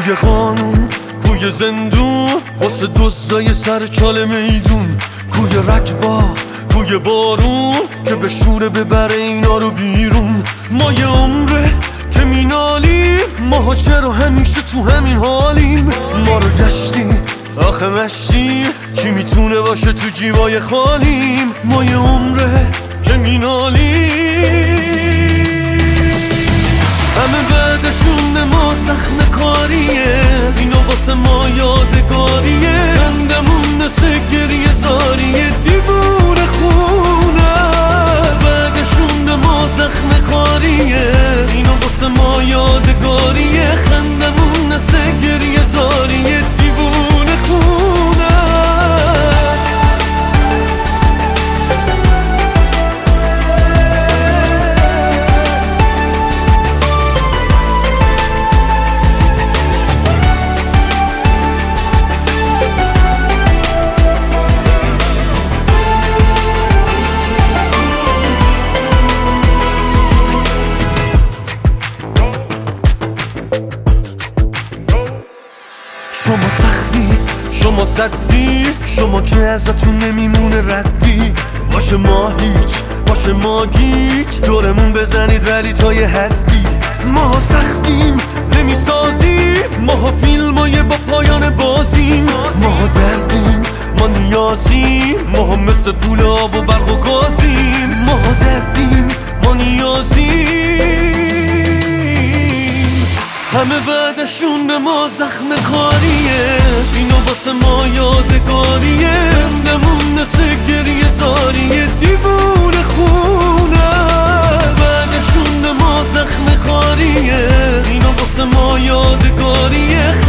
کوی قانون، کوی زندون، واسه دزدای سر چال میدون، کوی رکبا، کوی بارون که به شوره ببره اینا رو بیرون. ما یه عمره که مینالیم، ماها چرا همیشه تو همین حالیم؟ ما رو گشتیم آخه مشتیم، کی میتونه باشه تو جیبای خالیم؟ ما یه عمره که مینالیم، همه بعدشون به ما زخم کاریه، اینو واسه ما یادگاریه، خندمون مثل گریه زاریه، دیوونه خونه. بعدشون به ما زخم کاریه، اینو واسه ما یادگاریه، خندمون مثل گریه زاریه، دیوونه خونه. شما سختی، شما صدی، شما که ازتون نمیمونه ردی. باشه ما هیچ، باشه ما گیج، دورمون بزنید ولی تا یه حدی. ما سختیم نمیسازیم، ما فیلمای با پایان بازیم. ما دردیم، ما نیازیم، ما مثل پول آب و برق و گازیم. ما دردیم، ما نیازیم، همه بعدشون به ما زخم کاریه، اینو واسه ما یادگاریه، خندمون مثل گریه زاریه، دیوونه خونه. بعدشون به ما زخم کاریه، اینو واسه ما یادگاریه،